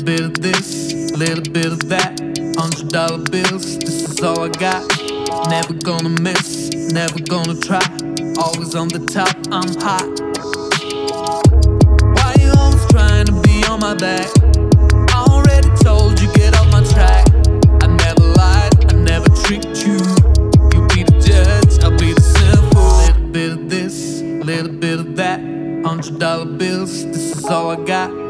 bit of this, little bit of that. $100 bills, this is all I got. Never gonna miss, never gonna try. Always on the top, I'm hot. Why you always trying to be on my back? I already told you, get off my track. I never lied, I never tricked you. You be the judge, I'll be the simple. Little bit of this, little bit of that. $100 bills, this is all I got.